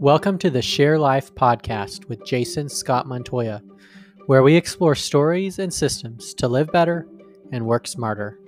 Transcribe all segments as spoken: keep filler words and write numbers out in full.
Welcome to the Share Life podcast with Jason Scott Montoya, where we explore stories and systems to live better and work smarter.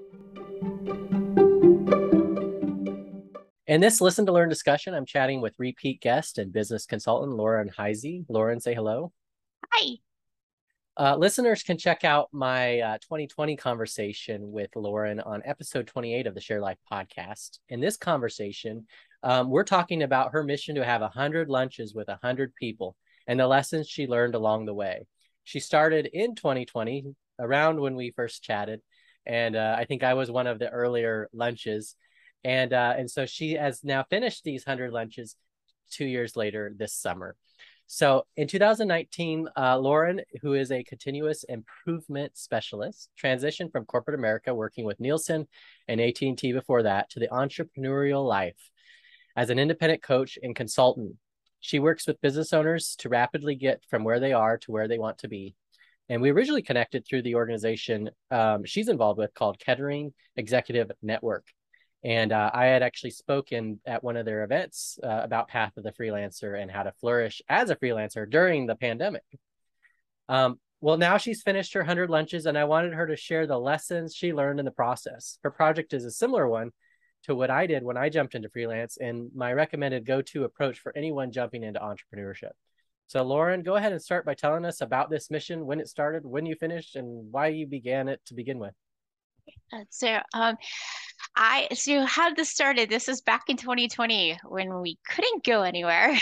In this Listen to Learn discussion, I'm chatting with repeat guest and business consultant Lauren Heisey. Lauren, say hello. Hi. Uh, listeners can check out my uh, twenty twenty conversation with Lauren on episode twenty-eight of the Share Life podcast. In this conversation, um, we're talking about her mission to have one hundred lunches with one hundred people and the lessons she learned along the way. She started in twenty twenty, around when we first chatted, and uh, I think I was one of the earlier lunches. And, uh, and so she has now finished these one hundred lunches two years later this summer. So in two thousand nineteen, uh, Lauren, who is a continuous improvement specialist, transitioned from corporate America, working with Nielsen and A T and T before that, to the entrepreneurial life as an independent coach and consultant. She works with business owners to rapidly get from where they are to where they want to be. And we originally connected through the organization um, she's involved with called Kettering Executive Network. And uh, I had actually spoken at one of their events uh, about Path of the Freelancer and how to flourish as a freelancer during the pandemic. Um, well, now she's finished her one hundred lunches, and I wanted her to share the lessons she learned in the process. Her project is a similar one to what I did when I jumped into freelance, and my recommended go-to approach for anyone jumping into entrepreneurship. So Lauren, go ahead and start by telling us about this mission, when it started, when you finished, and why you began it to begin with. Uh, So, um, I so how this started. This was back in twenty twenty when we couldn't go anywhere.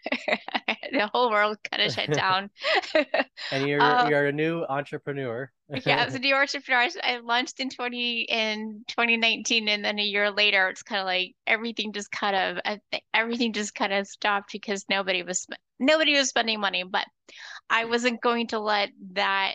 The whole world kind of shut down. And you're Uh, you're a new entrepreneur. yeah, as a new entrepreneur, I I launched in twenty in twenty nineteen, and then a year later, it's kind of like everything just kind of I thi- everything just kind of stopped because nobody was sp- nobody was spending money. But I wasn't going to let that.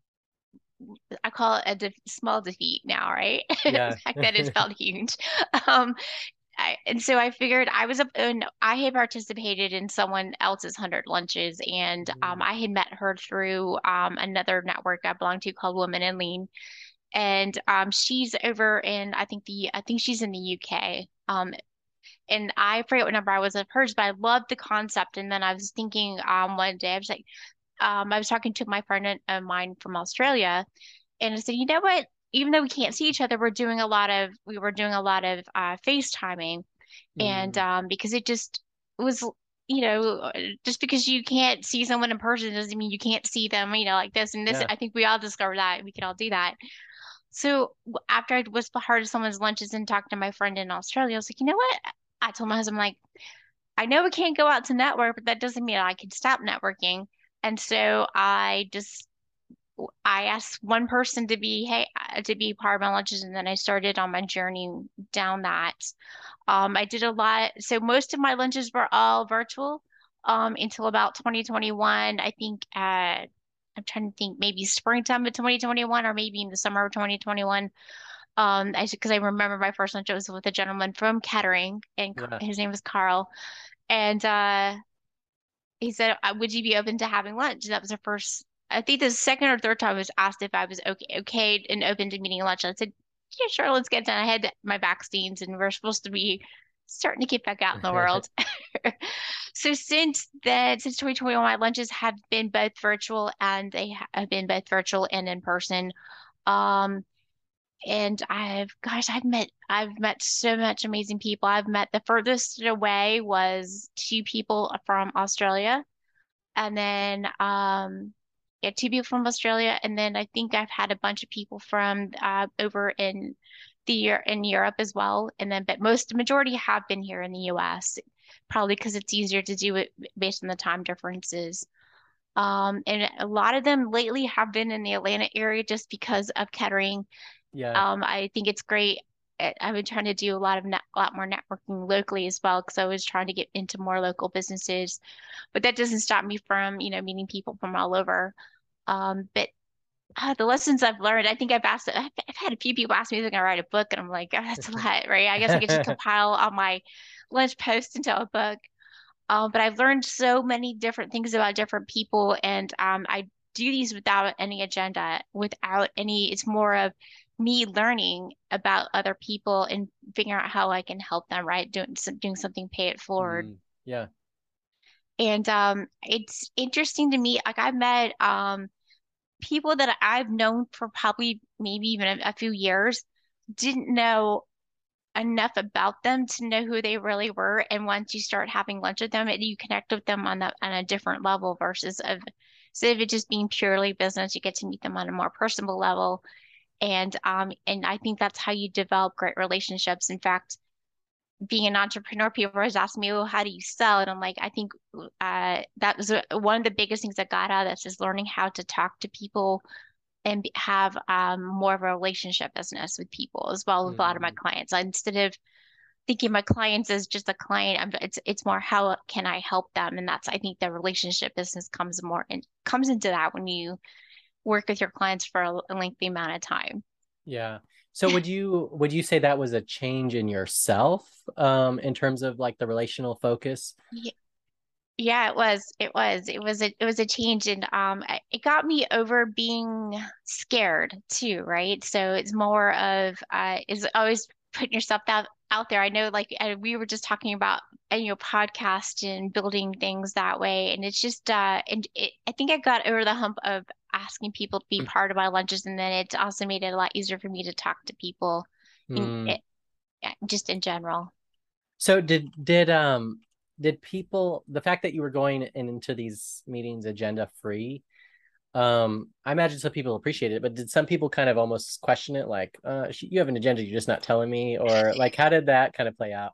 I call it a de small defeat now, right? Yeah. Back then it felt huge. Um, I, and so I figured I was up and I had participated in someone else's one hundred lunches, and um, I had met her through um, another network I belong to called Women in Lean, and um, she's over in I think the I think she's in the U K. Um, and I forget what number I was of hers, but I loved the concept. And then I was thinking um, one day I was like, um, I was talking to my friend of mine from Australia. And I said, you know what? Even though we can't see each other, we're doing a lot of we were doing a lot of uh, FaceTiming, and Mm, um, because it just was, you know, just because you can't see someone in person doesn't mean you can't see them, you know, like this and this. yeah. I think we all discovered that we can all do that. So w- after I was part of someone's lunches and talked to my friend in Australia, I was like, you know what? I told my husband, like, I know we can't go out to network, but that doesn't mean I can stop networking. And so I just I asked one person to be, hey, uh, to be part of my lunches, and then I started on my journey down that. Um, I did a lot. So most of my lunches were all virtual, um, until about twenty twenty-one. I think, uh, I'm trying to think maybe springtime of twenty twenty-one or maybe in the summer of twenty twenty-one. Um, I because I remember my first lunch was with a gentleman from Kettering, and Ca- Yeah. his name was Carl. And uh, he said, "Uh, would you be open to having lunch?" That was the first, I think the second or third time I was asked if I was okay, okay and open to meeting lunch. I said, yeah, sure, let's get done. I had my vaccines and we're supposed to be starting to get back out in the world. So since then, since twenty twenty-one, my lunches have been both virtual and they ha- have been both virtual and in person. Um, and I've, gosh, I've met, I've met so much amazing people. I've met the furthest away was two people from Australia, and then um yeah, two people from Australia, and then I think I've had a bunch of people from uh over in the year in Europe as well, and then but most majority have been here in the U S, probably because it's easier to do it based on the time differences. Um, and a lot of them lately have been in the Atlanta area just because of Kettering. Yeah. Um, I think it's great. I- I've been trying to do a lot of net, a lot more networking locally as well because I was trying to get into more local businesses, but that doesn't stop me from, you know, meeting people from all over. Um, but uh, the lessons I've learned, I think I've asked, I've, I've had a few people ask me if I can write a book, and I'm like, oh, that's a lot, right? I guess I could just compile all my lunch posts into a book. Um, but I've learned so many different things about different people, and um, I do these without any agenda, without any, it's more of me learning about other people and figuring out how I can help them, right? Doing, some- doing something, pay it forward. Mm, yeah. And um, it's interesting to me. Like I've met um people that I've known for probably maybe even a, a few years, didn't know enough about them to know who they really were. And once you start having lunch with them, it, you connect with them on that on a different level versus of instead of it just being purely business, you get to meet them on a more personal level. And um, and I think that's how you develop great relationships. In fact, being an entrepreneur, people always ask me, "Oh, how do you sell?" And I'm like, I think uh, that was uh, one of the biggest things I got out of this is learning how to talk to people and be- have um, more of a relationship business with people as well with a lot of my Mm, clients. Instead of thinking my clients as just a client, I'm, it's it's more how can I help them, and that's I think the relationship business comes more and comes into that when you work with your clients for a, a lengthy amount of time. yeah. So would you would you say that was a change in yourself, um, in terms of like the relational focus? Yeah, yeah, it was. It was. It was a it was a change and um I- it got me over being scared too, right? So it's more of uh is always putting yourself out out there. I know like uh, we were just talking about uh, you know podcast and building things that way and it's just uh and it, I think I got over the hump of asking people to be part of my lunches and then it also made it a lot easier for me to talk to people in Mm. it just in general. So did did um did people, the fact that you were going in, into these meetings agenda free, um, I imagine some people appreciate it, but did some people kind of almost question it, like, uh, you have an agenda, you're just not telling me, or like, how did that kind of play out?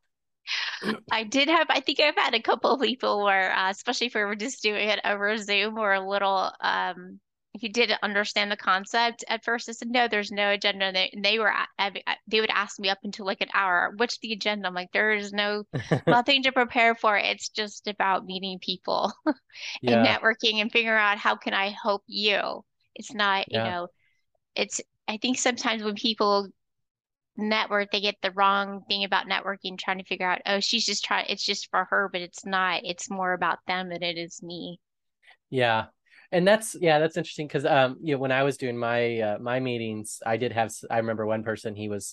I did have, I think I've had a couple of people where, uh, especially if we were just doing it over Zoom or a little, um, if you didn't understand the concept at first, I said, no, there's no agenda. And they, and they were, a- they would ask me up until like an hour, what's the agenda? I'm like, there is no, nothing to prepare for. It's just about meeting people and Yeah, networking and figuring out how can I help you? It's not, you yeah, know, it's, I think sometimes when people network, they get the wrong thing about networking, trying to figure out, oh, she's just trying, it's just for her, but it's not. It's more about them than it is me. yeah. And that's, yeah, that's interesting because, um, you know, when I was doing my uh, my meetings, I did have, I remember one person, he was,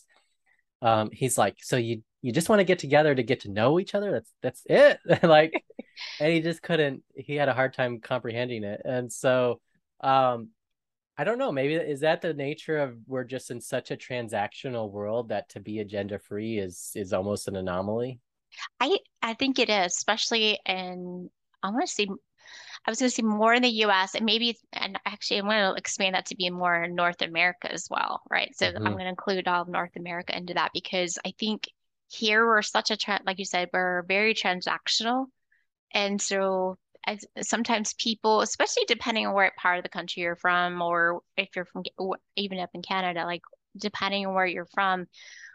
um, he's like, so you you just want to get together to get to know each other? That's that's it. Like, and he just couldn't, he had a hard time comprehending it. And so, um, I don't know, maybe is that the nature of, we're just in such a transactional world that to be agenda free is is almost an anomaly. I I think it is, especially in I want to see I was going to see more in the U S and maybe it's, and actually I want to expand that to be more in North America as well, right? So I'm Hmm. going to include all of North America into that because I think here we're such a trend, like you said, we're very transactional. And so I, sometimes people, especially depending on where part of the country you're from, or if you're from even up in Canada, like depending on where you're from,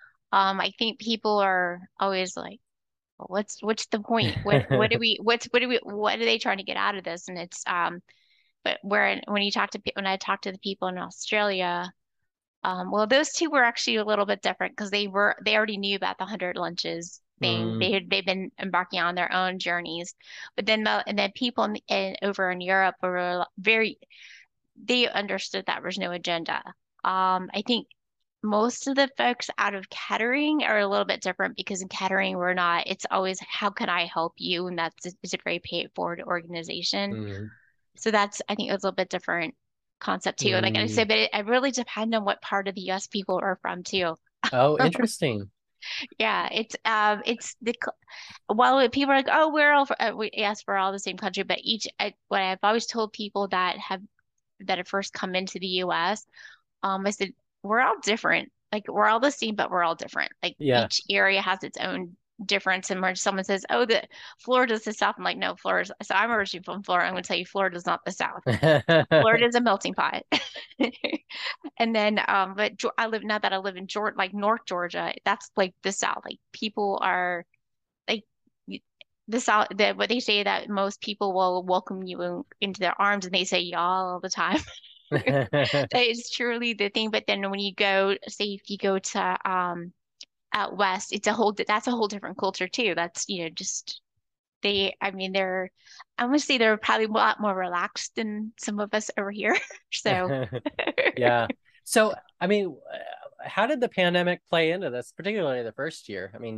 um, I think people are always like, well, what's what's the point? What what do we what's what do we what are they trying to get out of this? And it's um, but where when you talk to pe- when I talk to the people in Australia, um, well, those two were actually a little bit different because they were they already knew about the hundred lunches thing. Mm, They had they've been embarking on their own journeys, but then the and then people in, in over in Europe were very they understood that there was no agenda. Um, I think most of the folks out of Kettering are a little bit different because in Kettering we're not. It's always how can I help you, and that's it's a very pay it forward organization. mm, So that's, I think, a little bit different concept too. Like I mm. said, but it, it really depends on what part of the U S people are from too. Oh, interesting. Yeah, it's um, it's the cl- while people are like, oh, we're all for, uh, we, yes, we're all the same country, but each I, what I've always told people that have that have first come into the U S, um, I said we're all different. Like we're all the same, but we're all different. Like Yeah. each area has its own difference. And when someone says, "Oh, the Florida's the South," I'm like, "No, Florida's." So I'm originally from Florida. I'm going to tell you, Florida's not the South. Florida is a melting pot. And then, um, but Geo- I live now that I live in Georgia, like North Georgia, that's like the South. Like people are like y- the South, the, what they say that most people will welcome you in, into their arms and they say y'all all the time. That is truly the thing. But then when you go, say if you go to um out west, it's a whole that's a whole different culture too. That's, you know, just they, I mean, they're, I would say they're probably a lot more relaxed than some of us over here. So, Yeah. So, I mean, uh, how did the pandemic play into this, particularly the first year? I mean,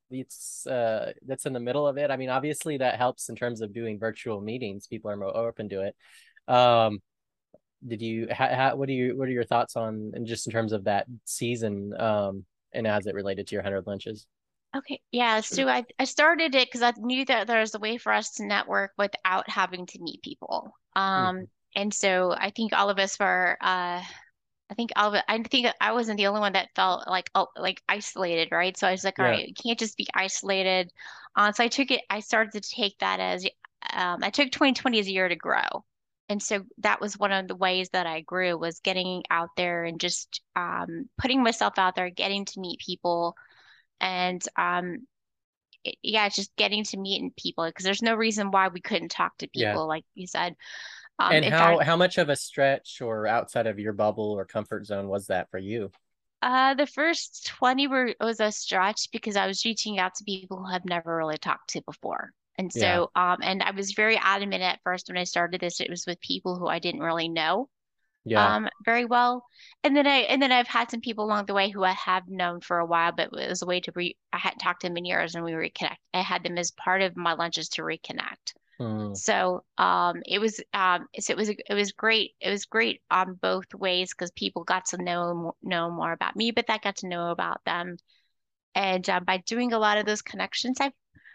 it's uh that's in the middle of it. I mean, obviously that helps in terms of doing virtual meetings. People are more open to it. Um, did you ha, ha, what do you what are your thoughts on, and just in terms of that season, um, and as it related to your hundred lunches? Okay, yeah. So I I started it because I knew that there was a way for us to network without having to meet people. Um, Mhm. and so I think all of us were uh I think all of it, I think I wasn't the only one that felt like oh, like isolated, right? So I was like, all Yeah, right, you can't just be isolated. Uh, so I took it, I started to take that as um, I took twenty twenty as a year to grow. And so that was one of the ways that I grew was getting out there and just um, putting myself out there, getting to meet people, and um, it- yeah, just getting to meet people because there's no reason why we couldn't talk to yeah. people, like you said. Um, And in how fact, how much of a stretch or outside of your bubble or comfort zone was that for you? Uh, the first twenty were was a stretch because I was reaching out to people who I've never really talked to before. And Yeah, so, um, and I was very adamant at first when I started this, it was with people who I didn't really know, yeah. um, very well. And then I, and then I've had some people along the way who I have known for a while, but it was a way to re, I hadn't talked to them in years and we reconnect. I had them as part of my lunches to reconnect. Mm, So um, it was um, so it was it was great. It was great on both ways because people got to know know more about me, but that got to know about them. And uh, by doing a lot of those connections, I've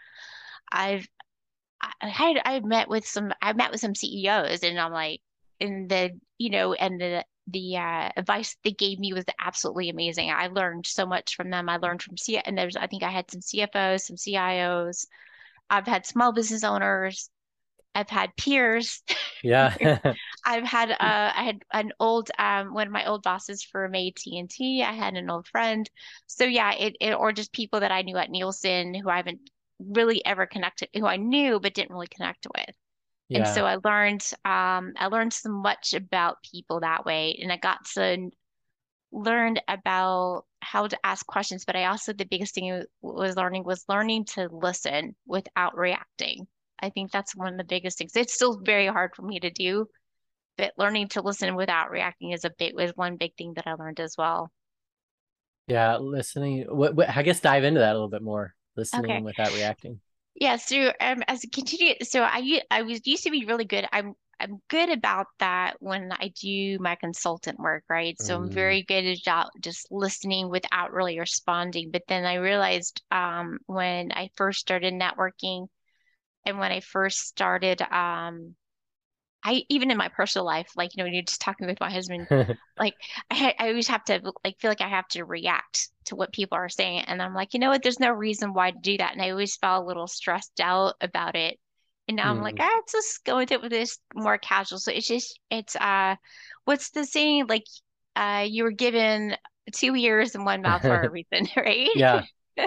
I've I had I met with some I met with some C E Os, and I'm like, and the you know, and the the uh, advice they gave me was absolutely amazing. I learned so much from them. I learned from C and there's I think I had some C F Os, some C I Os. I've had small business owners. I've had peers. yeah. I've had uh I had an old um one of my old bosses from A T and T. I had an old friend. So yeah, it, it or just people that I knew at Nielsen who I haven't really ever connected who I knew but didn't really connect with. And Yeah. so I learned um I learned so much about people that way and I got to learn about how to ask questions, but I also the biggest thing was learning was learning to listen without reacting. I think that's one of the biggest things. It's still very hard for me to do, but learning to listen without reacting is a big was one big thing that I learned as well. Yeah, listening. What, what I guess dive into that a little bit more. Okay. Listening without reacting. Yeah, so um, as a continue, so I u- I was used to be really good. I'm I'm good about that when I do my consultant work, right? So I'm Mm. very good about just listening without really responding. But then I realized um, when I first started networking and when I first started um, I even in my personal life, like, you know, when you're just talking with my husband, like I, ha- I always have to like feel like I have to react to what people are saying. And I'm like, you know what, there's no reason why to do that. And I always felt a little stressed out about it. And now I'm like, Mm. ah, let's just go with it with this more casual. So it's just it's uh what's the saying? Like uh you were given two ears and one mouth for a reason, right? Yeah.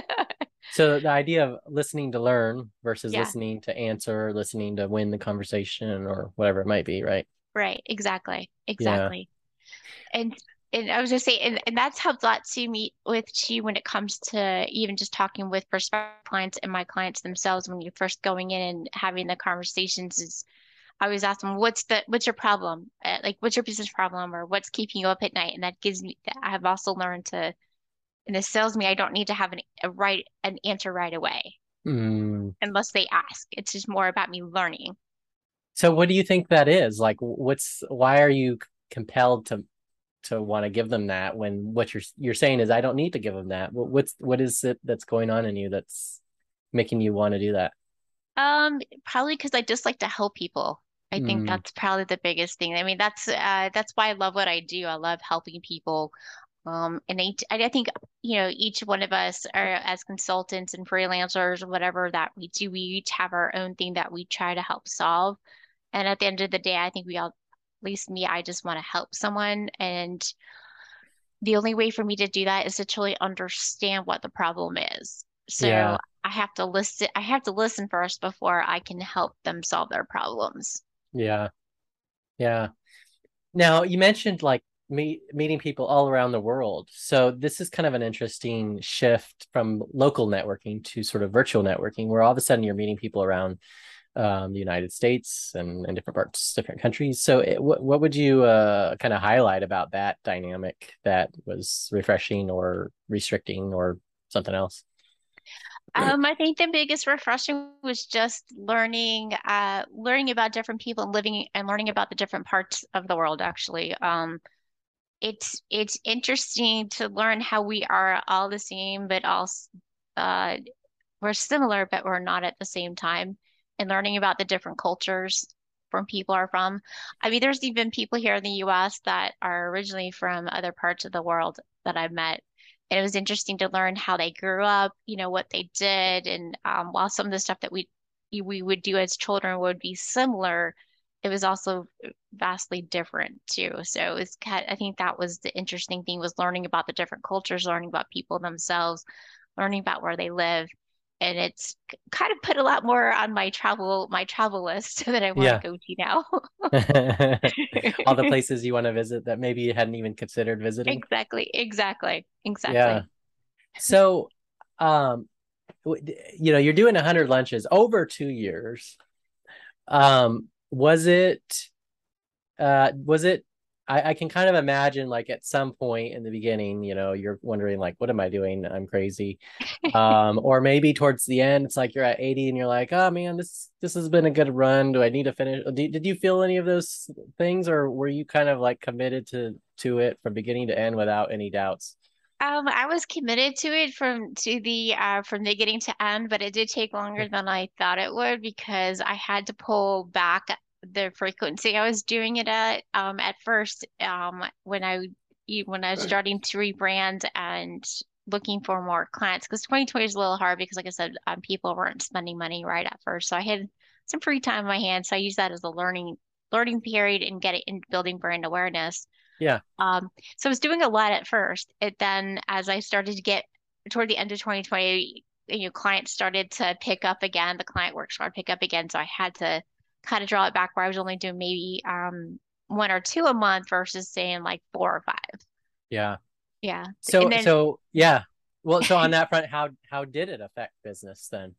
So the idea of listening to learn versus Yeah, listening to answer, listening to win the conversation or whatever it might be, right? right. Exactly. Yeah. Exactly. And and I was gonna say, and, and that's helped a lot to me with too when it comes to even just talking with prospective clients and my clients themselves when you're first going in and having the conversations is I always ask them, what's the what's your problem? Uh, like what's your business problem or what's keeping you up at night? And that gives me I have also learned to and this tells me I don't need to have an a right an answer right away Mm. unless they ask. It's just more about me learning. So what do you think that is? Like, what's why are you compelled to to want to give them that when what you're you're saying is I don't need to give them that? What, what's what is it that's going on in you that's making you want to do that? Um, probably because I just like to help people. I think Mm. that's probably the biggest thing. I mean, that's uh that's why I love what I do. I love helping people. Um, and I, I think, you know, each one of us are as consultants and freelancers or whatever that we do, we each have our own thing that we try to help solve. And at the end of the day, I think we all, at least me, I just want to help someone. And the only way for me to do that is to truly understand what the problem is. So Yeah. I have to listen, I have to listen first before I can help them solve their problems. Yeah. Yeah. Now, you mentioned like meet, meeting people all around the world. So this is kind of an interesting shift from local networking to sort of virtual networking, where all of a sudden you're meeting people around um, the United States and, and different parts, different countries. So it, what what would you uh, kind of highlight about that dynamic that was refreshing or restricting or something else? Um, I think the biggest refreshing was just learning, uh, learning about different people and living and learning about the different parts of the world, actually. Um, it's it's interesting to learn how we are all the same, but also uh, we're similar, but we're not at the same time. And learning about the different cultures from people are from. I mean, there's even people here in the U S that are originally from other parts of the world that I've met. And it was interesting to learn how they grew up, you know, what they did. And um, while some of the stuff that we we would do as children would be similar, it was also vastly different too. So it's kind I think that was the interesting thing was learning about the different cultures, learning about people themselves, learning about where they live. And it's kind of put a lot more on my travel my travel list that I want to Yeah. go to now. All the places you want to visit that maybe you hadn't even considered visiting. Exactly, exactly, Yeah. exactly. So, um, you know, you're doing a hundred lunches over two years. Um, was it, uh, was it, I, I can kind of imagine like at some point in the beginning, you know, you're wondering like, what am I doing? I'm crazy. Um, or maybe towards the end, it's like you're at eighty and you're like, oh man, this this has been a good run. Do I need to finish? Did, did you feel any of those things, or were you kind of like committed to to it from beginning to end without any doubts? Um, I was committed to it from to the uh from beginning to end, but it did take longer than I thought it would because I had to pull back the frequency I was doing it at. Um, at first, um, when I e- when I was starting to rebrand and looking for more clients, because twenty twenty is a little hard because, like I said, um, people weren't spending money right at first, so I had some free time in my hands, so I used that as a learning learning period and getting in building brand awareness. Yeah, Um, so I was doing a lot at first. It then, as I started to get toward the end of twenty twenty, you know, clients started to pick up again. The client work started to pick up again. So I had to kind of draw it back where I was only doing maybe um one or two a month versus saying like four or five. yeah. Yeah. And So then so yeah. Well, so on that front, how how did it affect business then?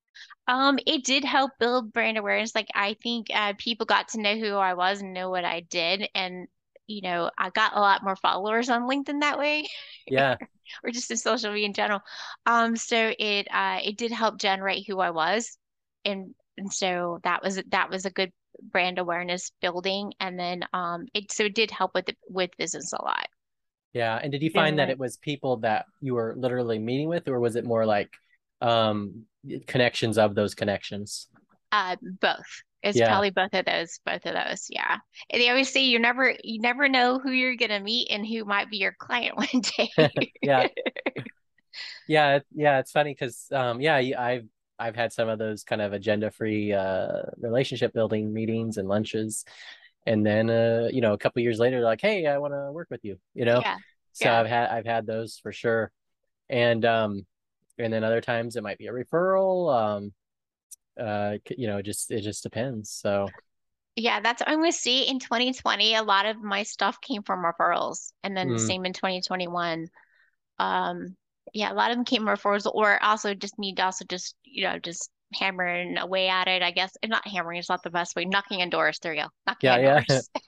um it did help build brand awareness. Like I think uh people got to know who I was and know what I did. And you know, I got a lot more followers on LinkedIn that way. Yeah, Or just in social media in general. Um, so it uh it did help generate who I was, and and so that was that was a good brand awareness building, and then um it so it did help with the, with business a lot. yeah. And did you Doing find that that it was people that you were literally meeting with, or was it more like um connections of those connections? uh both. It's Yeah, probably both of those, both of those, yeah. And they always say you never you never know who you're gonna meet and who might be your client one day. yeah. Yeah, yeah, it's funny because um yeah, I've I've had some of those kind of agenda-free uh relationship building meetings and lunches. And then uh, you know, a couple years later, they're like, "Hey, I want to work with you," you know? Yeah, So yeah. I've had I've had those for sure. And um and then other times it might be a referral. Um uh you know, just it just depends. So, Yeah, that's I'm gonna see in twenty twenty, a lot of my stuff came from referrals. And then the mm, same in twenty twenty-one. Um, yeah, a lot of them came from referrals or also just me to also just, you know, just hammering away at it, I guess. And not hammering is not the best way. Knocking on doors. There you go. Knocking yeah, on yeah. doors.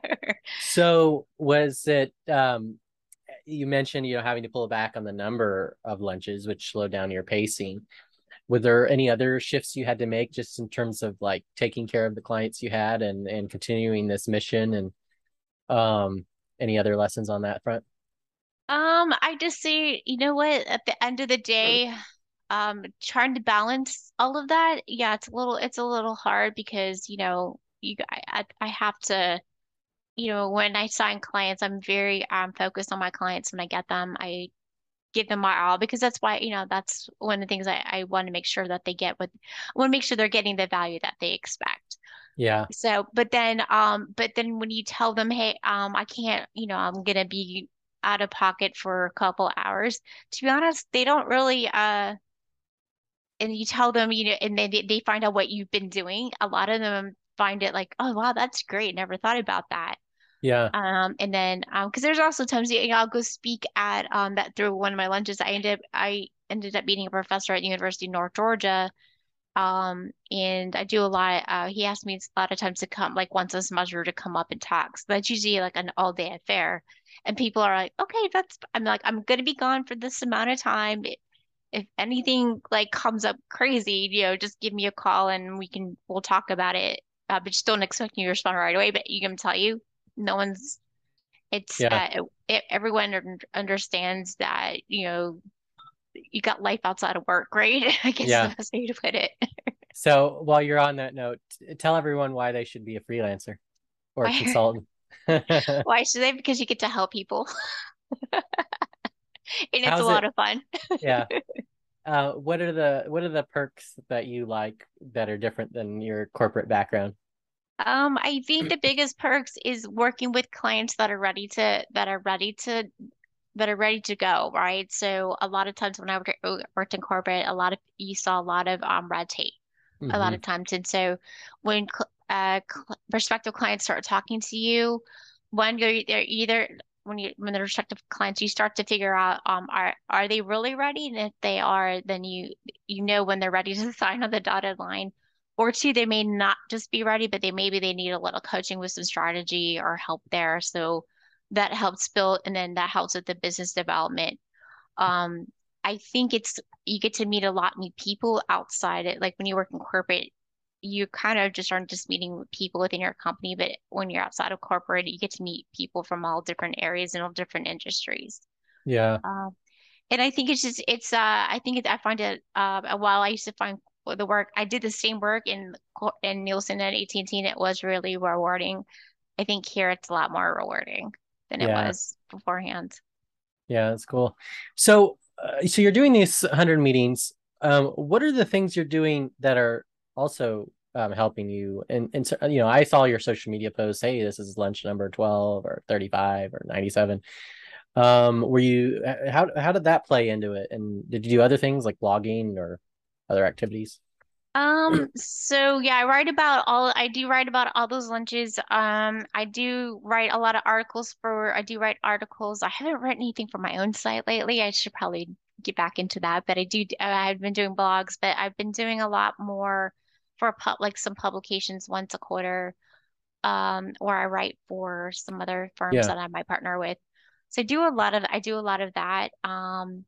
So was it um you mentioned, you know, having to pull back on the number of lunches, which slowed down your pacing. Were there any other shifts you had to make just in terms of like taking care of the clients you had and and continuing this mission, and um any other lessons on that front? Um, I just say, you know what, at the end of the day, um, trying to balance all of that, yeah, it's a little it's a little hard because, you know, you I I I have to you know, when I sign clients, I'm very um focused on my clients when I get them. I give them my all because that's why, you know, that's one of the things I, I want to make sure that they get what I want to make sure they're getting the value that they expect. Yeah, So, but then um, but then when you tell them, hey, um, I can't, you know, I'm gonna be out of pocket for a couple hours, to be honest, they don't really uh and you tell them, you know, and then they, they find out what you've been doing. A lot of them find it like, oh wow, that's great. Never thought about that. yeah, Um, and then um, because there's also times you know, I'll go speak at um that through one of my lunches. I ended up I ended up meeting a professor at University of North Georgia. Um, and I do a lot. Uh, he asked me a lot of times to come, like once a semester, to come up and talk. So that's usually like an all day affair. And people are like, okay, that's. I'm like, I'm gonna be gone for this amount of time. if anything like comes up crazy, you know, just give me a call and we can we'll talk about it. Uh, but just don't expect me to respond right away. But you can tell you, no one's. It's Yeah. uh, it, everyone un- understands that you know you got life outside of work, right? I guess is the Yeah. best way to put it. So while you're on that note, t- tell everyone why they should be a freelancer or a Why? consultant. Why should they? Because you get to help people, and it's a How's lot it? of fun. Yeah. Uh, what are the what are the perks that you like that are different than your corporate background? Um, I think the biggest perks is working with clients that are ready to that are ready to that are ready to go, right? So a lot of times when I worked, worked in corporate, a lot of you saw a lot of um, red tape a lot Hmm. of times. And so when cl- uh, cl prospective clients start talking to you, one, you're they're either when you when the prospective clients, you start to figure out um are are they really ready? And if they are, then you you know when they're ready to sign on the dotted line. Or two, they may not just be ready, but they maybe they need a little coaching with some strategy or help there. So that helps build, and then that helps with the business development. Um, I think it's you get to meet a lot new people outside it. Like when you work in corporate, you kind of just aren't just meeting with people within your company, but when you're outside of corporate, you get to meet people from all different areas and all different industries. Yeah. Um, and I think it's just it's uh I think it, I find it uh while I used to find the work I did the same work in co- in Nielsen and A T and T and it was really rewarding. I think here it's a lot more rewarding than it Yeah. was beforehand. Yeah, that's cool. So, uh, so you're doing these one hundred meetings. Um, what are the things you're doing that are also um, helping you? And, and so, you know, I saw your social media posts. Hey, this is lunch number twelve or thirty-five or ninety-seven. Um, were you, how, how did that play into it? And did you do other things like blogging or other activities? Um, so yeah, I write about all I do write about all those lunches. Um, I do write a lot of articles for I do write articles. I haven't written anything for my own site lately. I should probably get back into that, but I do I've been doing blogs, but I've been doing a lot more for pub like some publications once a quarter, um, or I write for some other firms Yeah. that I might partner with. So I do a lot of I do a lot of that. Um,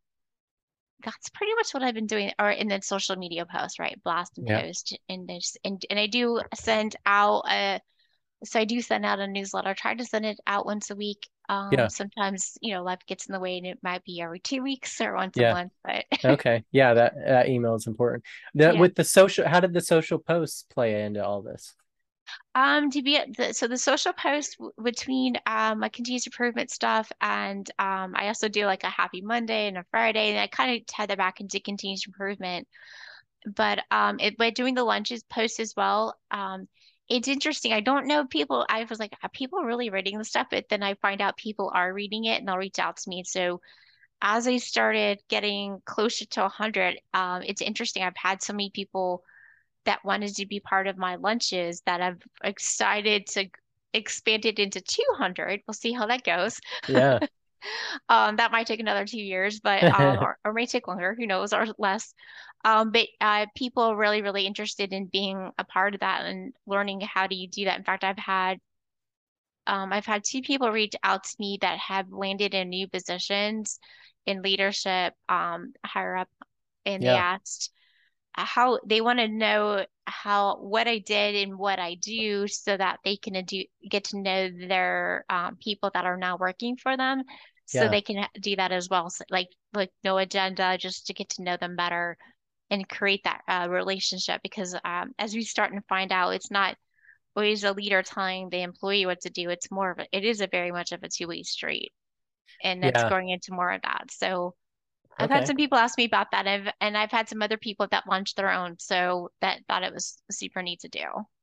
that's pretty much what I've been doing, or in the social media posts, right? Blast and Yeah. post, and this, and and I do send out a, so I do send out a newsletter. I try to send it out once a week. Um, Yeah. sometimes, you know, life gets in the way, and it might be every two weeks or once a Yeah. month. But Okay. Yeah, that, that email is important. The, yeah, with the social, how did the social posts play into all this? um, to be the, so the social post w between um my continuous improvement stuff, and um, I also do like a Happy Monday and a Friday, and I kind of tie that back into continuous improvement. But um it by doing the lunches post as well, um it's interesting. I don't know people. I was like, are people really reading the stuff? But then I find out people are reading it and they'll reach out to me. So as I started getting closer to one hundred, um it's interesting. I've had so many people that wanted to be part of my lunches that I've excited to expand it into two hundred. We'll see how that goes. Yeah. Um, that might take another two years, but um, or, or may take longer, who knows, or less. Um, but uh, people are really, really interested in being a part of that and learning how do you do that. In fact, I've had um, I've had two people reach out to me that have landed in new positions in leadership, um, higher up, and they Yeah. asked how they want to know how what I did and what I do so that they can do get to know their um, people that are now working for them, so Yeah. they can do that as well. So, like like no agenda, just to get to know them better and create that uh, relationship. Because um, as we start to find out, it's not always a leader telling the employee what to do. It's more of a, it is a very much of a two-way street, and that's Yeah. going into more of that. So. I've had Okay. some people ask me about that, and I've, and I've had some other people that launched their own, so that thought it was super neat to do.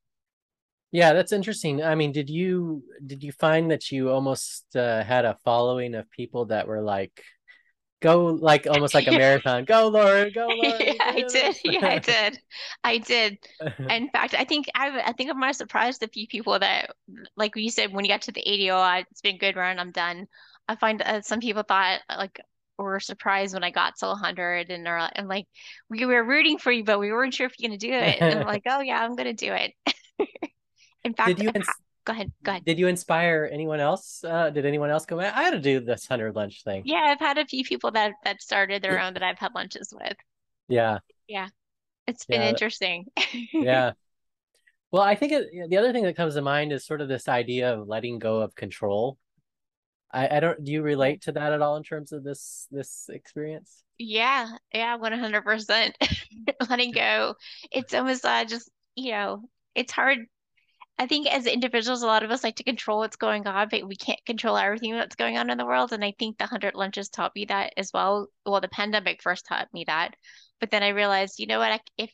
Yeah, that's interesting. I mean, did you did you find that you almost uh, had a following of people that were like, go like almost like a Yeah, marathon, go Lauren, go Lauren, yeah, you can I do did. Yeah, I this. did. I did. In fact, I think I I think I might have surprised a few people that, like you said, when you got to the eighty, oh, I- it's been a good run, I'm done. I find uh, some people thought like were surprised when I got to one hundred, and are and like we were rooting for you, but we weren't sure if you're gonna do it. And I'm like, oh yeah, I'm gonna do it. In Did fact, you I've ins go ahead, go ahead. Did you inspire anyone else? Uh, did anyone else go, I had to do this hundred lunch thing? Yeah, I've had a few people that that started their own that I've had lunches with. Yeah. Yeah, it's been Yeah. interesting. Yeah. Well, I think it, the other thing that comes to mind is sort of this idea of letting go of control. I, I don't, do you Yeah, relate to that at all in terms of this this experience? yeah, yeah, one hundred percent. Letting go. It's almost uh, just, you know, it's hard. I think as individuals, a lot of us like to control what's going on, but we can't control everything that's going on in the world. And I think the one hundred lunches taught me that as well. Well, the pandemic first taught me that. But then I realized, you know what? I, if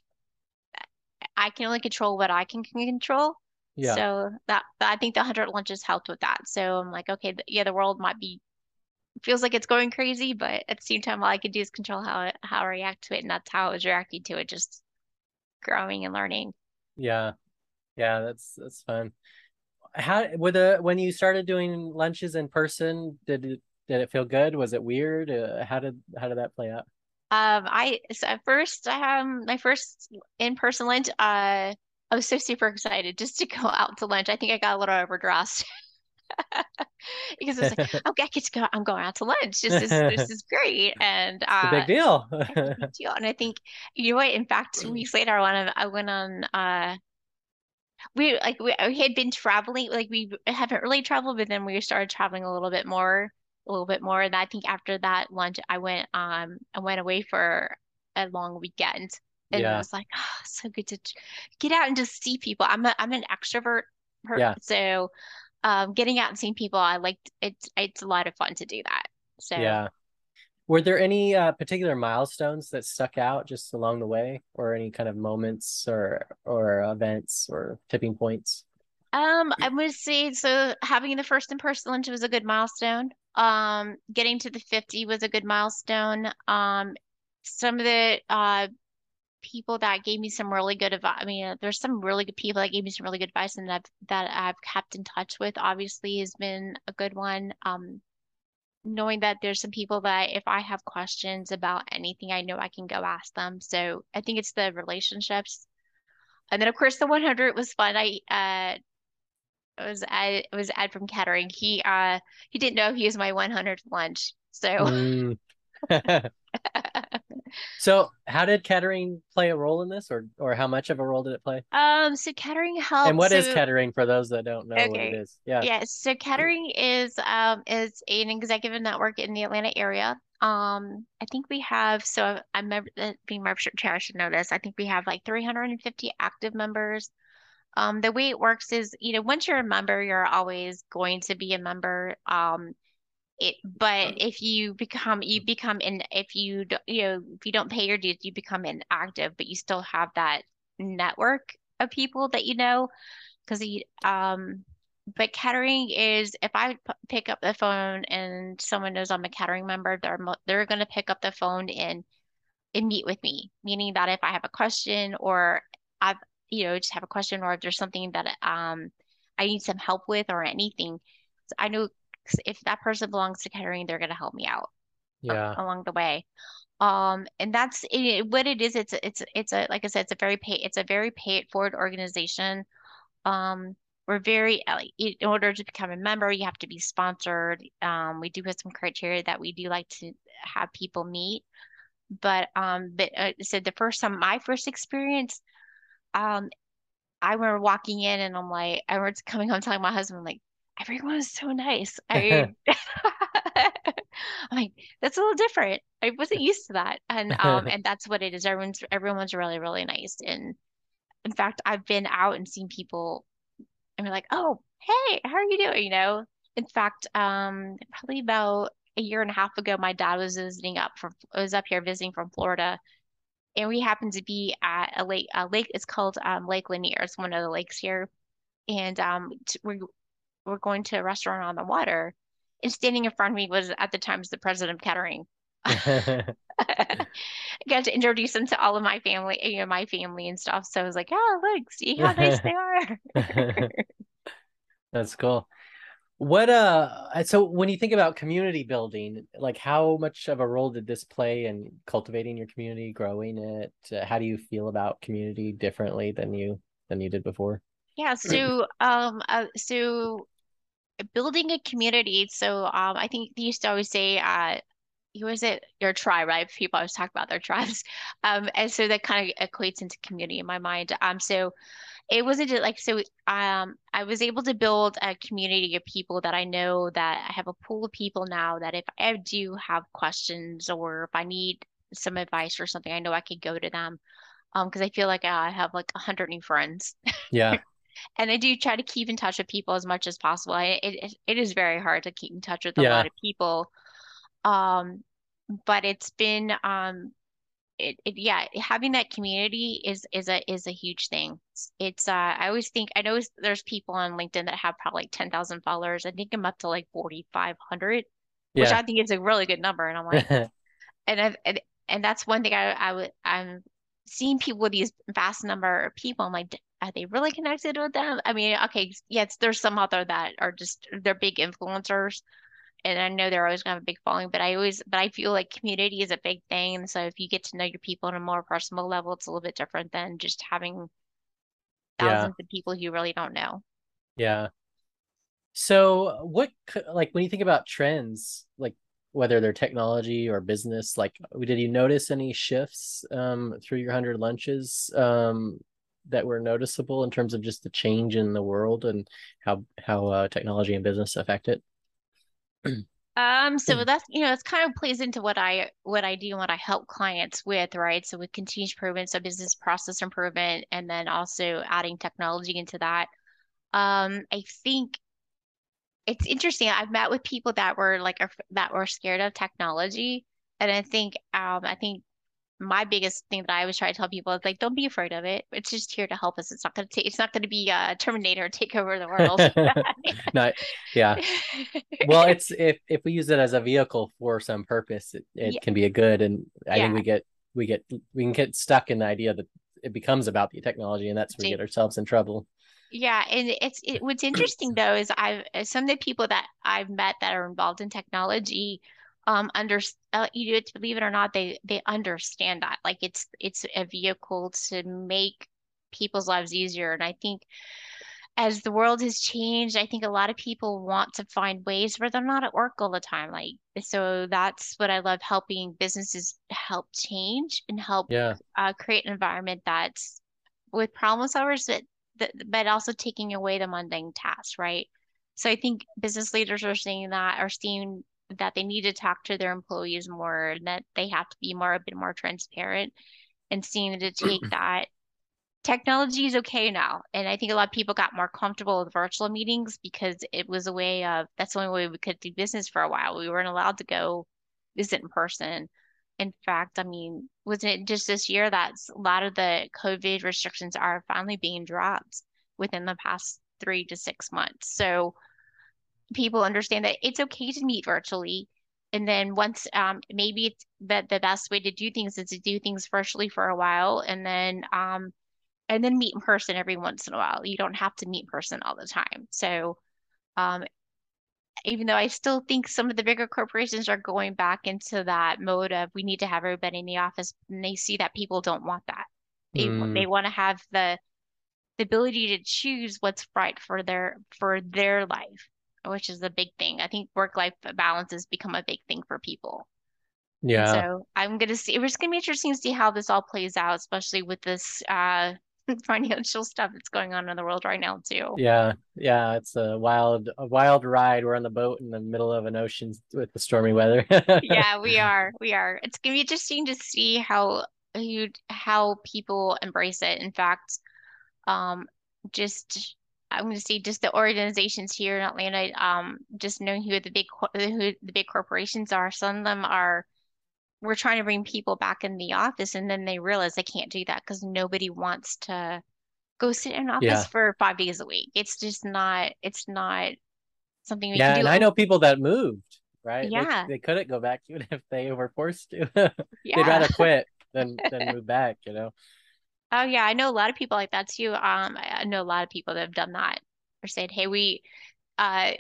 I can only control what I can control. Yeah. So that, I think the one hundred lunches helped with that. So I'm like, okay, th- yeah, the world might be, feels like it's going crazy, but at the same time, all I can do is control how it, how I react to it. And that's how I was reacting to it, just growing and learning. Yeah. Yeah. That's that's fun. How with the when you started doing lunches in person, did it did it feel good? Was it weird? Uh, how did how did that play out? Um, I so at first, um, my first in-person lunch, uh, I was so super excited just to go out to lunch. I think I got a little overdressed because I was like, okay, I get to go. I'm going out to lunch. This is this is great, and It's a uh, big deal. it's a big deal. And I think you know what? In fact, two weeks later, I went on, I went on. Uh, we like we, we had been traveling, like we haven't really traveled, but then we started traveling a little bit more, a little bit more. And I think after that lunch, I went um I went away for a long weekend, and it Yeah. was like, oh, so good to t- get out and just see people. I'm a, I'm an extrovert, per Yeah. so um getting out and seeing people, I liked it's it's a lot of fun to do that. So Yeah. Were there any uh, particular milestones that stuck out just along the way, or any kind of moments or or events or tipping points? um I would say so having the first in-person lunch was a good milestone. Um, getting to the fifty was a good milestone. Um, some of the uh people that gave me some really good advice. I mean, uh, there's some really good people that gave me some really good advice and that that I've kept in touch with, obviously has been a good one. Um, knowing that there's some people that if I have questions about anything, I know I can go ask them. So I think it's the relationships. And then of course the one hundred was fun. I uh it was Ed, it was Ed from Kettering. He uh he didn't know he was my one hundredth lunch. So Mm. So, how did Kettering play a role in this, or or how much of a role did it play? um so Kettering And helped. what is So Kettering for those that don't know what it okay. is? Yeah. Yeah, so Kettering is um is an executive network in the Atlanta area. Um, I think we have so I'm member uh, being membership chair, I should know this. I think we have like three hundred fifty active members. Um, the way it works is, you know, once you're a member, you're always going to be a member. Um, it, but if you become, you become in, if you, do, you know, if you don't pay your dues, you become inactive, but you still have that network of people that you know. Because he, um, but Kettering is if I p pick up the phone and someone knows I'm a Kettering member, they're mo they're gonna pick up the phone and and meet with me. Meaning that if I have a question or I've you know just have a question or if there's something that um I need some help with or anything, so I know if that person belongs to Kettering, they're gonna help me out a Yeah. along the way. Um, and that's it, what it is. It's a- it's a- it's a like I said, it's a very pay it's a very pay it forward organization. Um, we're very, uh, like, in order to become a member, you have to be sponsored. Um, we do have some criteria that we do like to have people meet. But um, but uh, so the first time, my first experience, um, I remember walking in and I'm like, I remember coming home telling my husband, like, everyone is so nice. I mean, I'm like, that's a little different. I wasn't used to that. And um, and that's what it is. Everyone's everyone's really, really nice. And in fact, I've been out and seen people and we're like, oh, hey, how are you doing? You know, in fact, um, probably about a year and a half ago, my dad was visiting up from, was up here visiting from Florida, and we happened to be at a lake. A lake, it's called um, Lake Lanier. It's one of the lakes here, and um, t we're we're going to a restaurant on the water, and standing in front of me was at the time was the president of Kettering. I got to introduce him to all of my family, you know, my family and stuff. So I was like, oh, look, see how nice they are. That's cool. What uh so when you think about community building, like how much of a role did this play in cultivating your community, growing it? Uh, how do you feel about community differently than you than you did before? Yeah, so um uh, so building a community. So um I think they used to always say uh you was it your tribe, right? People always talk about their tribes. Um and so that kind of equates into community in my mind. Um so it wasn't just like so um I was able to build a community of people that I know that I have a pool of people now that if I do have questions or if I need some advice or something, I know I could go to them. Um, because I feel like I have like a hundred new friends. Yeah. And I do try to keep in touch with people as much as possible. I, it it is very hard to keep in touch with a lot Yeah. of people. Um, but it's been um it, it yeah, having that community is is a is a huge thing. It's, it's uh I always think I know s- there's people on LinkedIn that have probably like ten thousand followers. I think I'm up to like forty-five hundred, which Yeah. I think is a really good number. And I'm like, and I've and, and that's one thing I I would I'm seeing people with these vast number of people. I'm like, "D- are they really connected with them? I mean, okay, yes, there's some out there that are just they're big influencers, and I know they're always gonna have a big following. But I always, but I feel like community is a big thing, and so if you get to know your people on a more personal level, it's a little bit different than just having Yeah. thousands of people you really don't know. Yeah. So what c- like when you think about trends, like whether they're technology or business, like did you notice any shifts um through your hundred lunches um that were noticeable in terms of just the change in the world and how how uh, technology and business affect it? Um, so that's, you know, it's kind of plays into what I what I do and what I help clients with, right? So with continuous improvement, so business process improvement, and then also adding technology into that. Um, I think it's interesting. I've met with people that were like af- that were scared of technology, and I think um I think my biggest thing that I always try to tell people is like, don't be afraid of it. It's just here to help us. It's not gonna take. It's not gonna be a Terminator take over the world. Not, yeah. Well, it's if if we use it as a vehicle for some purpose, it, Yeah, it can be a good. And I think yeah. we get we get we can get stuck in the idea that it becomes about the technology, and that's where we get ourselves in trouble. Yeah, and it's it, what's interesting though is I've uh, some of the people that I've met that are involved in technology, um, under uh, you know, believe it or not, they they understand that like it's it's a vehicle to make people's lives easier. And I think as the world has changed, I think a lot of people want to find ways where they're not at work all the time. Like so, that's what I love helping businesses help change and help Yeah, uh, create an environment that's with problem solvers that, that but also taking away the mundane tasks, right? So I think business leaders are seeing that are seeing that they need to talk to their employees more and that they have to be more a bit more transparent and seeing to take that technology is okay now. And I think a lot of people got more comfortable with virtual meetings because it was a way of that's the only way we could do business for a while. We weren't allowed to go visit in person. In fact, I mean, wasn't it just this year that a lot of the COVID restrictions are finally being dropped within the past three to six months? So people understand that it's okay to meet virtually. And then once, um, maybe it's that the best way to do things is to do things virtually for a while, and then, um, and then meet in person every once in a while. You don't have to meet in person all the time. So, um, even though I still think some of the bigger corporations are going back into that mode of we need to have everybody in the office, and they see that people don't want that. They mm, they want to have the the ability to choose what's right for their for their life, which is a big thing. I think work-life balance has become a big thing for people. And yeah, so I'm gonna see, it's gonna be interesting to see how this all plays out, especially with this uh financial stuff that's going on in the world right now too. yeah, yeah. It's a wild a wild ride. We're on the boat in the middle of an ocean with the stormy weather. Yeah, we are. We are. It's gonna be interesting to see how you how people embrace it. In fact, um, just I'm gonna say just the organizations here in Atlanta, um, just knowing who the big co- who the big corporations are. Some of them are we're trying to bring people back in the office, and then they realize they can't do that because nobody wants to go sit in an office Yeah, for five days a week. It's just not. It's not something we can yeah. do. And I And know people that moved, right? They yeah, they couldn't go back even if they were forced to. They'd yeah. rather quit than than move back, you know? Oh yeah, I know a lot of people like that too. Um, I I know a lot of people that have done that or said, "Hey, we, uh,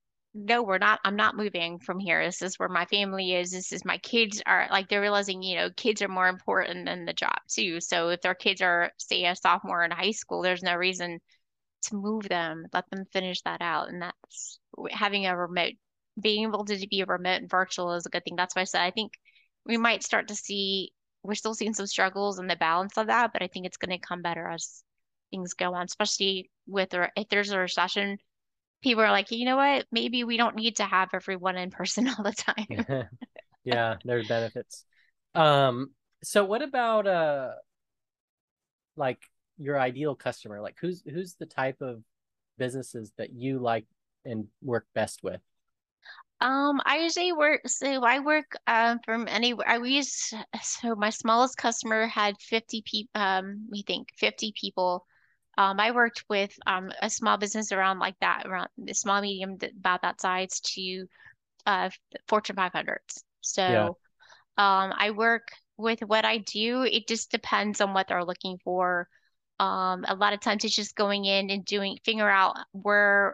no, we're not. I'm not moving from here. This is where my family is. This is my kids are like they're realizing, you know, kids are more important than the job too. So if their kids are, say, a sophomore in high school, there's no reason. to move them, let them finish that out. And that's having a remote, being able to be a remote and virtual is a good thing. That's why I said I think we might start to see, we're still seeing some struggles in the balance of that, but I think it's going to come better as things go on, especially with, or if there's a recession, people are like, you know what, maybe we don't need to have everyone in person all the time. Yeah, there's benefits. Um, so what about uh like your ideal customer? Like who's who's the type of businesses that you like and work best with? Um, I usually work, so I work um from anywhere. I we use, so my smallest customer had fifty people, um, we think fifty people. Um, I worked with um a small business around like that, around the small medium th- about that size to uh Fortune five hundreds. Yeah. So um I work with what I do. It just depends on what they're looking for. Um, a lot of times it's just going in and doing, figure out where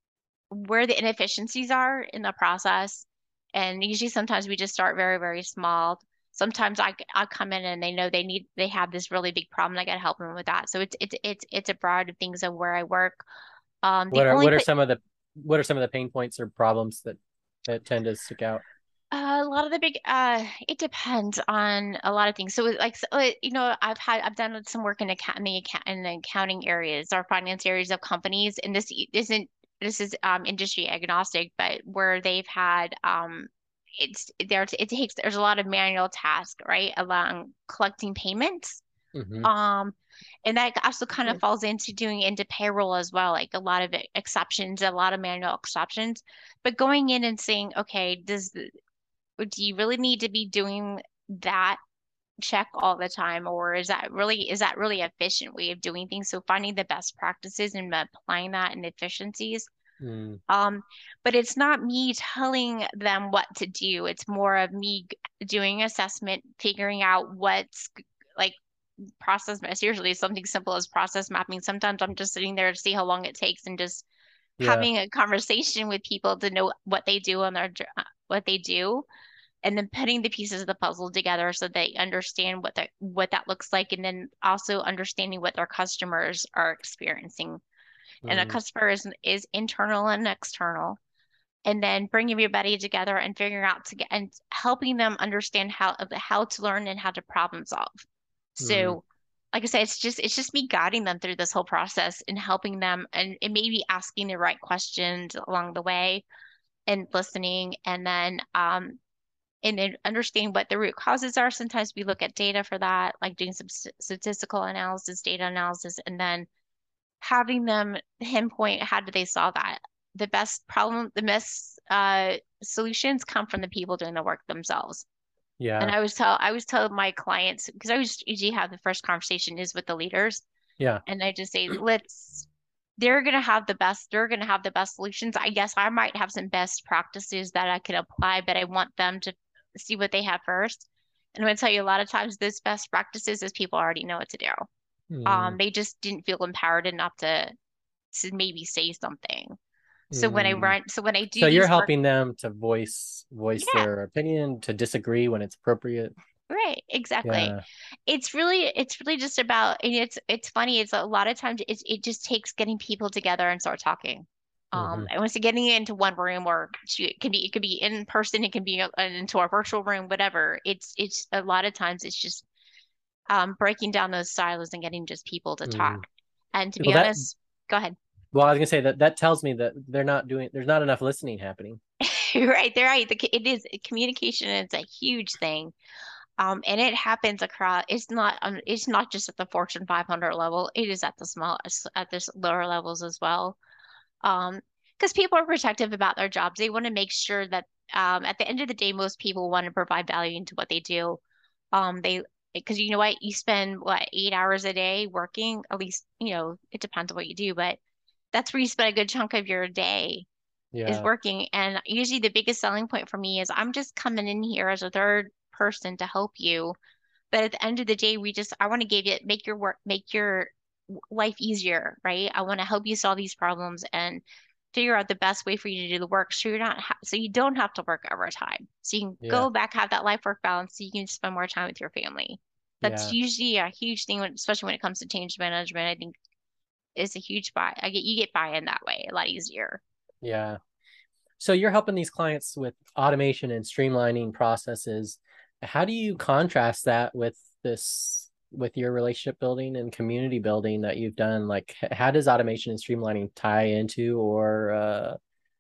where the inefficiencies are in the process. And usually sometimes we just start very, very small. Sometimes I I come in and they know they need they have this really big problem. I got to help them with that. So it's it's it's it's a broad of things of where I work. Um, the What are only what are pla some of the what are some of the pain points or problems that that tend to stick out? uh, a lot of the big uh it depends on a lot of things. So it- like so, uh, you know, I've had I've done some work in account in the account in the accounting areas or finance areas of companies, and this isn't this is um industry agnostic, but where they've had um it's there it takes there's a lot of manual task, right, along collecting payments. Hmm. Um, and that also kind of falls into doing into payroll as well, like a lot of e- exceptions, a lot of manual exceptions. But going in and saying, okay, does the do you really need to be doing that check all the time, or is that really is that really efficient way of doing things? So finding the best practices and applying that in efficiencies. Mm, Um, but it's not me telling them what to do. It's more of me g- doing assessment, figuring out what's g- like process. Seriously, something simple as process mapping. Sometimes I'm just sitting there to see how long it takes and just yeah. having a conversation with people to know what they do on their jo- what they do, and then putting the pieces of the puzzle together so they understand what that what that looks like, and then also understanding what their customers are experiencing. And a Mm, customer is is internal and external, and then bringing everybody together and figuring out to get and helping them understand how how to learn and how to problem solve. mm, So like I said, it's just it's just me guiding them through this whole process and helping them, and, and maybe asking the right questions along the way and listening, and then um and then understanding what the root causes are. Sometimes we look at data for that, like doing some st- statistical analysis, data analysis, and then having them pinpoint how do they solve that. The best problem, the best uh, solutions come from the people doing the work themselves. And yeah. I always tell, I always tell my clients, because I always usually have the first conversation is with the leaders, Yeah. and I just say, let's, they're gonna have the best, they're gonna have the best solutions. I guess I might have some best practices that I can apply, but I want them to see what they have first. And I'm gonna tell you, a lot of times those best practices is people already know what to do. Mm, Um, they just didn't feel empowered enough to to maybe say something. So when I mm. run, so when I So do you're these work, helping them to voice voice yeah, their opinion, to disagree when it's appropriate. right, exactly. Yeah. It's really, it's really just about, and it's, it's funny. It's a lot of times it's, it just takes getting people together and start talking. Um, Hmm. and once you're getting into one room, or to- it can be, it could be in person, it can be uh, into a virtual room, whatever. It's, it's a lot of times it's just um, breaking down those silos and getting just people to talk. Mm. And to Well, be that honest, go ahead. well, I was gonna say that that tells me that they're not doing. There's not enough listening happening. You're right. They're right. The, it is communication is a huge thing. Um, and it happens across, it's not, um, it's not just at the Fortune five hundred level. It is at the small, at this lower levels as well. Um, because people are protective about their jobs. They want to make sure that, um, at the end of the day, most people want to provide value into what they do. Um, they, because you know what, you spend what, eight hours a day working, at least, you know, it depends on what you do, but that's where you spend a good chunk of your day is Yeah. working. And usually the biggest selling point for me is I'm just coming in here as a third person to help you. But at the end of the day, we just, I want to give you, make your work, make your life easier, right? I want to help you solve these problems and figure out the best way for you to do the work so you're not, ha so you don't have to work overtime. So you can Yeah. go back, have that life work balance so you can spend more time with your family. That's Yeah. usually a huge thing, when, especially when it comes to change management. I think is a huge buy. I get you get buy-in that way a lot easier. Yeah. So you're helping these clients with automation and streamlining processes. How do you contrast that with this, with your relationship building and community building that you've done? Like, how does automation and streamlining tie into or uh,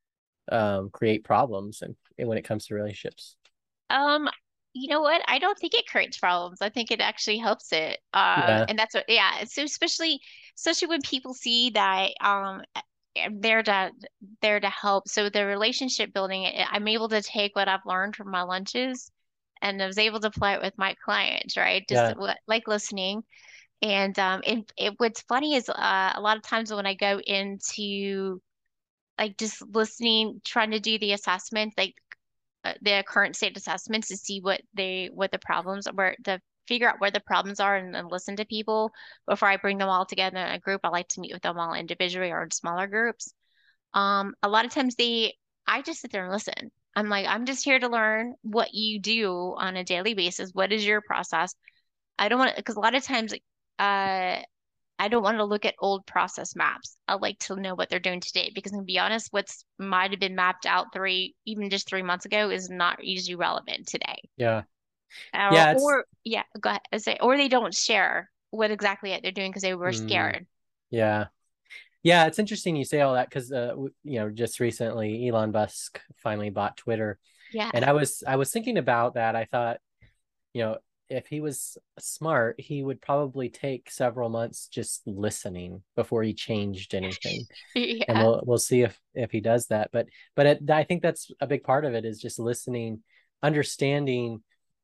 um, create problems and, and when it comes to relationships? Um, you know what? I don't think it creates problems. I think it actually helps it. Um, Yeah. and that's what, yeah. So especially, especially when people see that um I'm there to there to help. So the relationship building, I- I'm able to take what I've learned from my lunches, and I was able to apply it with my clients, right? Just Yeah. what like listening. And um, it, it what's funny is uh, a lot of times when I go into like just listening, trying to do the assessment, like uh, their current state assessments to see what they what the problems where to figure out where the problems are and then listen to people before I bring them all together in a group. I like to meet with them all individually or in smaller groups. Um, a lot of times they I just sit there and listen. I'm like, I'm just here to learn what you do on a daily basis. What is your process? I don't want because a lot of times uh I don't want to look at old process maps. I like to know what they're doing today because, to be honest, what's might have been mapped out three, even just three months ago, is not usually relevant today. Yeah. Or, Yeah. It's, or yeah, go ahead. I say, or they don't share what exactly it they're doing because they were mm, scared. yeah. Yeah. It's interesting you say all that because, uh, you know, just recently Elon Musk finally bought Twitter. Yeah, And I was, I was thinking about that. I thought, you know, if he was smart, he would probably take several months just listening before he changed anything. And yeah, we'll we'll see if if he does that. But but it, I think that's a big part of it is just listening, understanding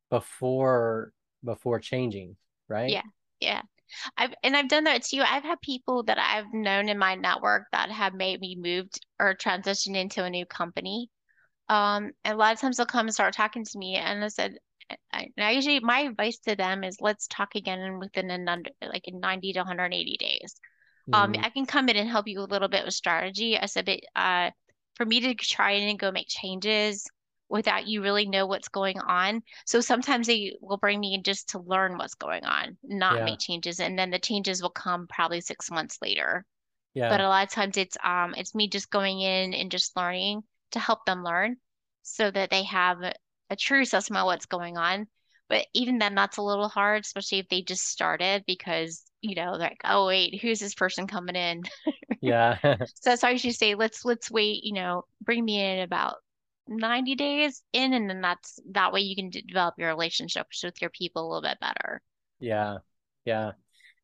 before before changing, right? yeah, yeah. I've and I've done that too. I've had people that I've known in my network that have maybe moved or transitioned into a new company. Um, and a lot of times they'll come and start talking to me, and I said, I, and I usually my advice to them is let's talk again within an under like in ninety to one hundred eighty days. Um, Mm, I can come in and help you a little bit with strategy. I said, but uh, for me to try and go make changes without you really know what's going on. So sometimes they will bring me in just to learn what's going on, not yeah, make changes, and then the changes will come probably six months later. But yeah, a lot of times it's um it's me just going in and just learning to help them learn so that they have a, a true assessment of what's going on. But even then, that's a little hard, especially if they just started because, you know, they're like, oh wait, who's this person coming in? yeah, So that's why I usually say let's let's wait, you know, bring me in about ninety days in, and then that's that way you can d develop your relationships with your people a little bit better. yeah, yeah.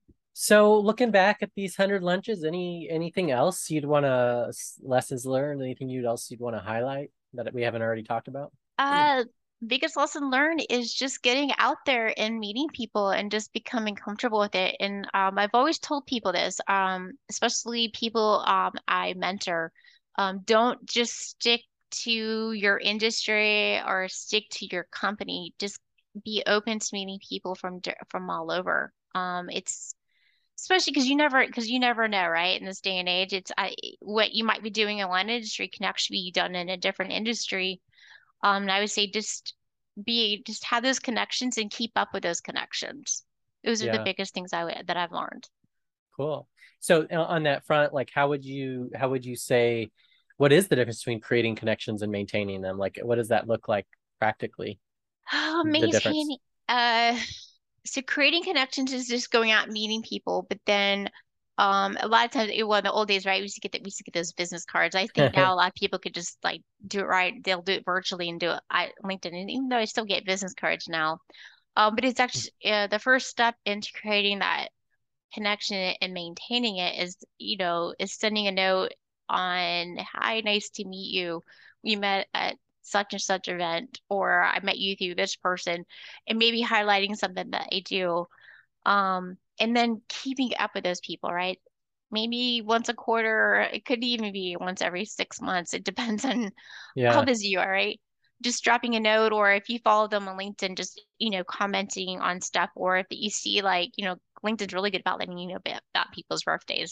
So looking back at these hundred lunches, any anything else you'd want to lessons learned? Anything you'd else you'd want to highlight that we haven't already talked about? Uh, biggest lesson learned is just getting out there and meeting people and just becoming comfortable with it. And um, I've always told people this, um, especially people um, I mentor, um, don't just stick to your industry or stick to your company. Just be open to meeting people from di- from all over. Um, it's especially because you never because you never know, right? In this day and age, it's I, what you might be doing in one industry can actually be done in a different industry. Um, and I would say just be just have those connections and keep up with those connections. Those are the Yeah. biggest things I would that I've learned. Cool. So uh, on that front, like how would you how would you say what is the difference between creating connections and maintaining them? Like what does that look like practically? Oh, The difference. maintaining. Uh, so creating connections is just going out and meeting people, but then um a lot of times it, well in the old days, right, we used to get that we used to get those business cards. I think now a lot of people could just like do it right. They'll do it virtually and do it I LinkedIn. And even though I still get business cards now, um, but it's actually uh, the first step into creating that connection and maintaining it is, you know, is sending a note on, hi, nice to meet you. We met at such and such event, or I met you through this person, and maybe highlighting something that I do. Um, and then keeping up with those people, right? Maybe once a quarter, it could even be once every six months. It depends on how Yeah. busy you are, right? Just dropping a note, or if you follow them on LinkedIn, just, you know, commenting on stuff, or if you see like, you know, LinkedIn's really good about letting you know about, about people's birthdays.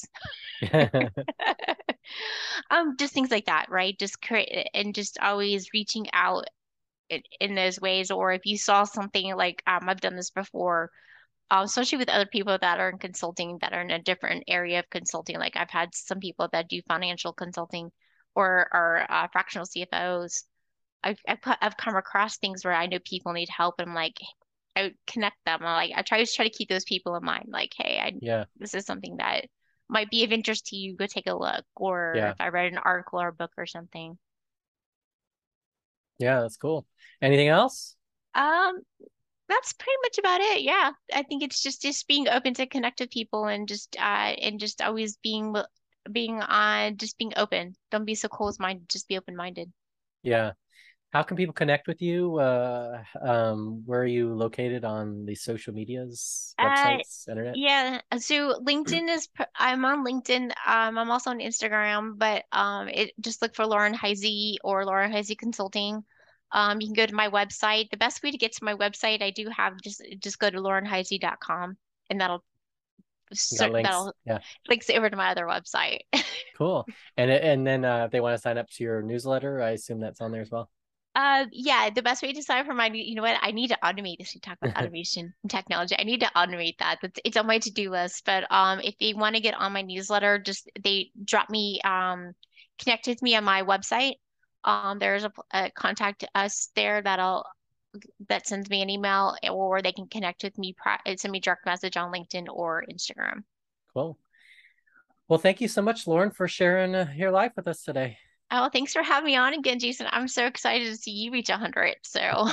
Um, just things like that, right? Just create and just always reaching out in, in those ways. Or if you saw something like, um, I've done this before, um, especially with other people that are in consulting that are in a different area of consulting. Like I've had some people that do financial consulting or are uh, fractional C F Os. I've I've, cut- I've come across things where I know people need help, and I'm like, I would connect them. I'm like I try to try to keep those people in mind. Like, hey, I Yeah. this is something that might be of interest to you. Go take a look. Or Yeah. if I read an article or a book or something. Yeah, that's cool. Anything else? Um, that's pretty much about it. Yeah. I think it's just just being open to connect with people and just uh and just always being wi- being on just being open. Don't be so closed-minded, just be open-minded. Yeah. How can people connect with you? Uh, um, where are you located on the social medias, Uh websites, internet? yeah, so LinkedIn is pr- I'm on LinkedIn. Um I'm also on Instagram, but um it just look for Lauren Heisey or Lauren Heisey Consulting. Um you can go to my website. The best way to get to my website, I do have just just go to lauren heisey dot com and that'll You so got links? that'll Yeah. links over to my other website. Cool. And and then uh, if they want to sign up to your newsletter, I assume that's on there as well. Uh, yeah, the best way to sign up for my, you know what? I need to automate this. We talk about automation and technology. I need to automate that. It's, it's on my to-do list. But um, if they want to get on my newsletter, just they drop me, um, connect with me on my website. Um, there's a, a contact us there that'll that sends me an email, or they can connect with me, pri send me direct message on LinkedIn or Instagram. Cool. Well, thank you so much, Lauren, for sharing uh, your life with us today. Oh, thanks for having me on again, Jason. I'm so excited to see you reach one hundred. So.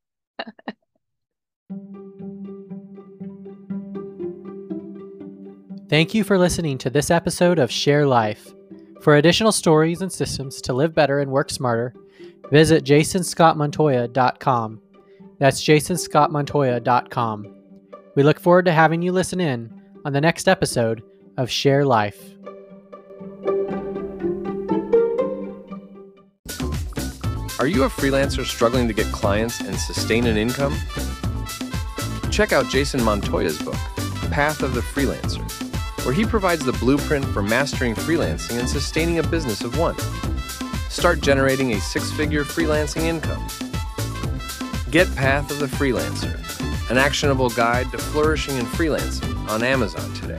Thank you for listening to this episode of Share Life. For additional stories and systems to live better and work smarter, visit jason scott montoya dot com. That's jason scott montoya dot com. We look forward to having you listen in on the next episode of Share Life. Are you a freelancer struggling to get clients and sustain an income? Check out Jason Montoya's book, Path of the Freelancer, where he provides the blueprint for mastering freelancing and sustaining a business of one. Start generating a six-figure freelancing income. Get Path of the Freelancer, an actionable guide to flourishing in freelancing on Amazon today.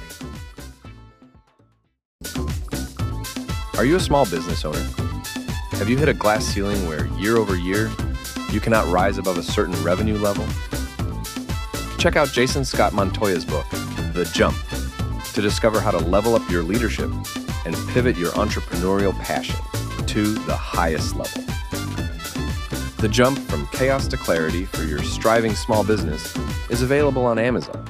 Are you a small business owner? Have you hit a glass ceiling where year over year, you cannot rise above a certain revenue level? Check out Jason Scott Montoya's book, The Jump, to discover how to level up your leadership and pivot your entrepreneurial passion to the highest level. The Jump from Chaos to Clarity for your striving small business is available on Amazon.